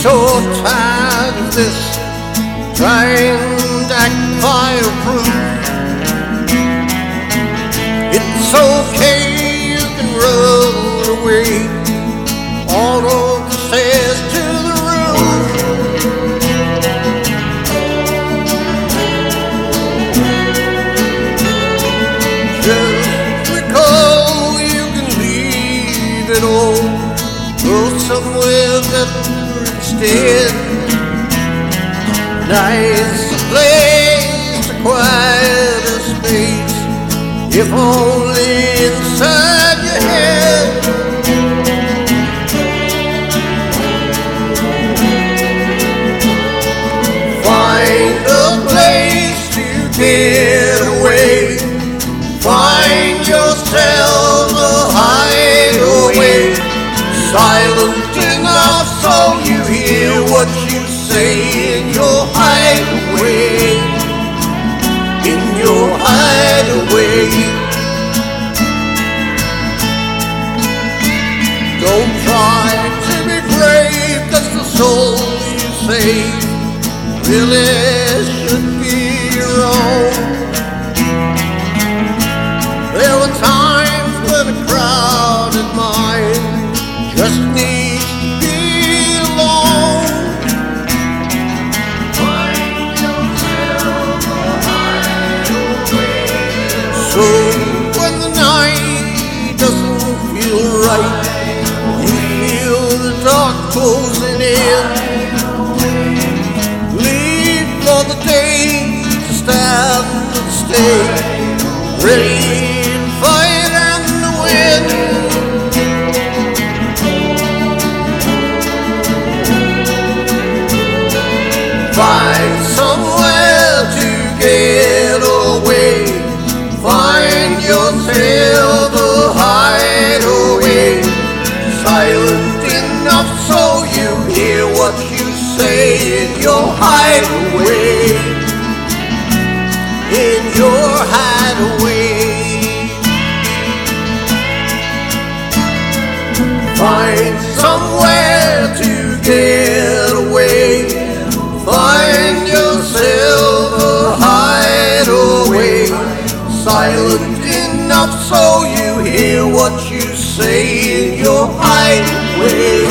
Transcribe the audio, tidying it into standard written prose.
so tired of this, trying to act fireproof. It's okay, you can roll away all of the stairs to the roof. Just recall you can leave it all, go somewhere better instead. Nice place, a quieter space, if only inside your head. Find a place to get away, find yourself a hideaway, silent enough so you hear what you say in your hideaway, in your hideaway. Don't try to be brave, 'cause the soul you save really should be your own. There were times when a crowded mind just needs to be alone. Find yourself a hideaway. So when the night doesn't feel right, you feel the dark closing in, leave for the day to stand and stay, ready to fight and to win. Find somewhere to get away, find yourself a hideaway, silent enough so you hear what you say in your hideaway, in your hideaway. Find somewhere to get away, find yourself a hideaway, silent enough so you hear what you say in your hideaway.